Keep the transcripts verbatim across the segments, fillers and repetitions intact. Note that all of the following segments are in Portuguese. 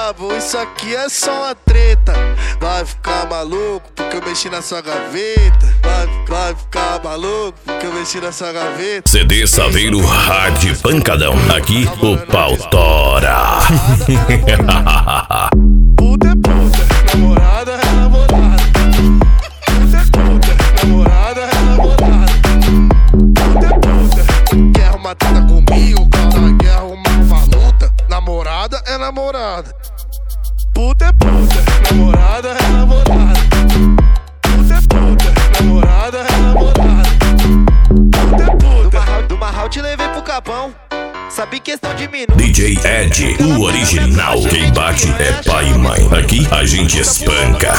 bravo, isso aqui é só uma treta. Vai ficar maluco porque eu mexi na sua gaveta. Vai, vai ficar maluco porque eu mexi na sua gaveta. C D Saveiro Hard Pancadão. Aqui o pau tora. Puta é puta, namorada é namorada. Puta é puta, namorada é namorada. Puta é puta, quer uma treta comigo, cara, quer arrumar uma luta. Namorada é namorada. Puta é puta, namorada é namorada. Puta é puta, namorada é namorada. Puta é puta. Do Marral te levei pro Capão. Sabe questão de minutos. D J Ed, o original. Quem bate é pai e mãe. Aqui a gente espanca.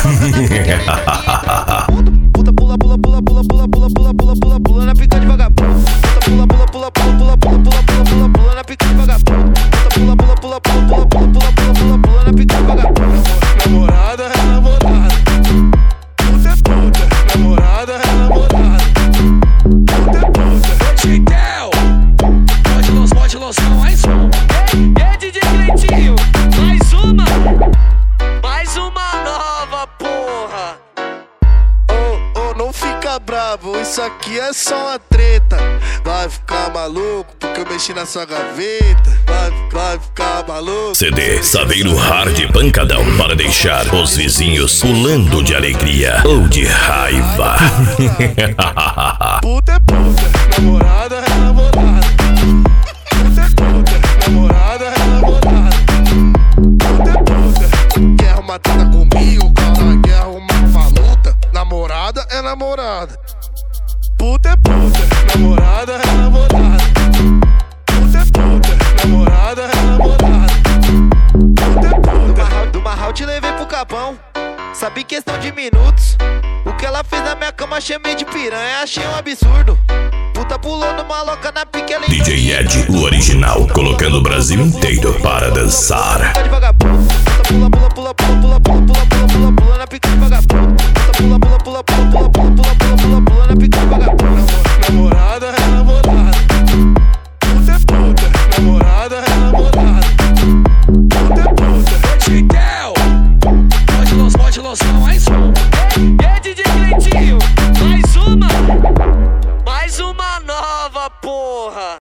Puta pula, pula, pula, pula, pula, pula, pula, pula, pula, pula na pica de vagabundo. Puta pula, pula, pula, pula, pula, pula, pula, pula, pula na pica de vagabundo. Puta pula, pula, pula, pula, pula, pula, pula, pula, pula, pula na pica de vagabundo. Namorada é namorada. Puta é puta, namorada é namorada. Puta é puta. Chiquel, pode lançar, pode lançar mais um. Ei, D J Cleitinho, mais uma. Mais uma nova, porra. Oh, oh, não fica bravo, isso aqui é só uma treta. Vai ficar maluco porque eu mexi na sua gaveta. Vai, vai ficar maluco. C D Saveiro Hard Pancadão. Para deixar os vizinhos pulando de alegria ou de raiva. Puta é puta, namorada é namorada. Puta é puta, namorada é namorada. Puta é puta, quer uma treta comigo, cara, quer arrumar uma luta. Namorada é namorada. Puta é puta, namorada é namorada. Puta é puta, namorada é namorada. Puta é puta. Do Marral te levei pro Capão. Sabe questão de minutos. O que ela fez na minha cama chamei de piranha, achei um absurdo. Puta pulou numa loca na pique, ela D J Ed, o original. Colocando o Brasil inteiro para dançar. de vagabundo. Puta pula, pula, pula, pula, pula, pula, pula, pula, pula, pula